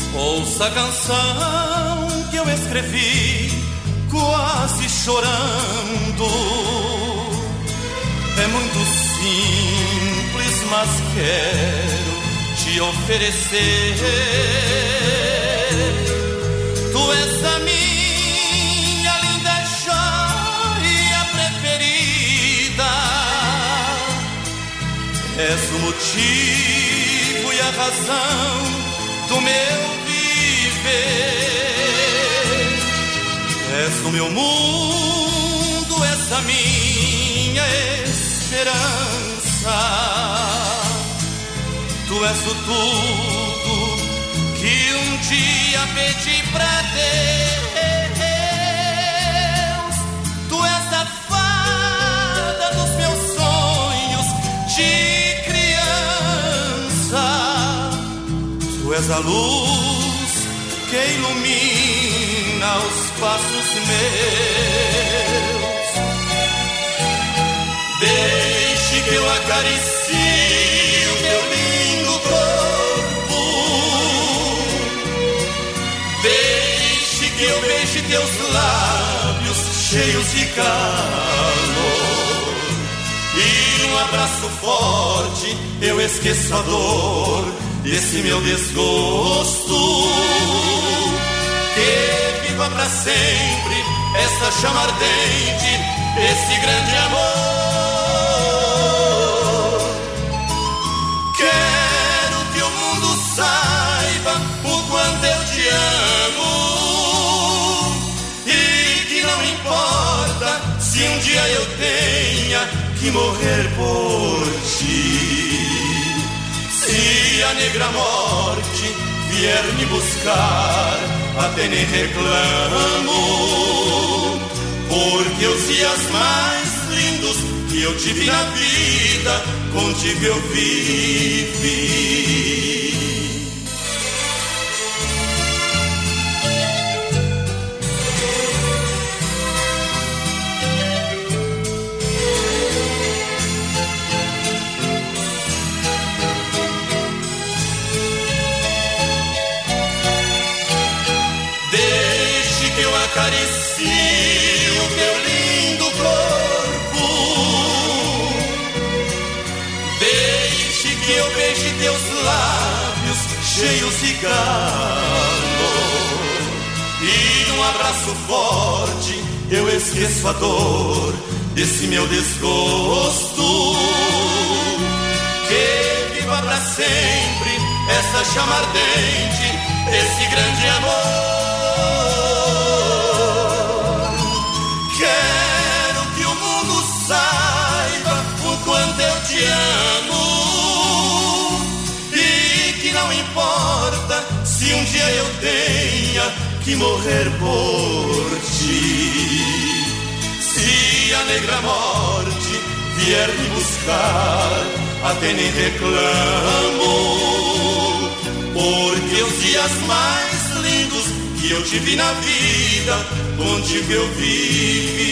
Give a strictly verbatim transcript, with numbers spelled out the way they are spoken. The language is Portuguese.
Ouça a canção que eu escrevi, quase chorando. É muito simples, mas quero te oferecer. Tu és a minha linda joia preferida. És o motivo e a razão do meu viver. És o meu mundo, és a minha esperança. Tu és o tudo que um dia pedi pra Deus. Tu és a fada dos meus sonhos de criança. Tu és a luz que ilumina os passos meus. Deixe que eu acaricie o teu lindo corpo. Deixe que eu beije teus lábios cheios de calor. E num abraço forte eu esqueço a dor desse meu desgosto. Que viva pra sempre essa chama ardente, esse grande amor. Quero que o mundo saiba o quanto eu te amo. E que não importa se um dia eu tenha que morrer por ti. Se a negra morte vier me buscar, até nem reclamo, porque os dias mais lindos que eu tive na vida, contigo eu vivi. Acaricie o teu lindo corpo. Deixe que eu beije teus lábios cheios de calor. E num abraço forte eu esqueço a dor desse meu desgosto. Que viva pra sempre essa chama ardente, esse grande amor. Quero que o mundo saiba o quanto eu te amo. E que não importa se um dia eu tenha que morrer por ti. Se a negra morte vier me buscar, até nem reclamo, porque os dias mais lindos que eu tive na vida, contigo eu vivi.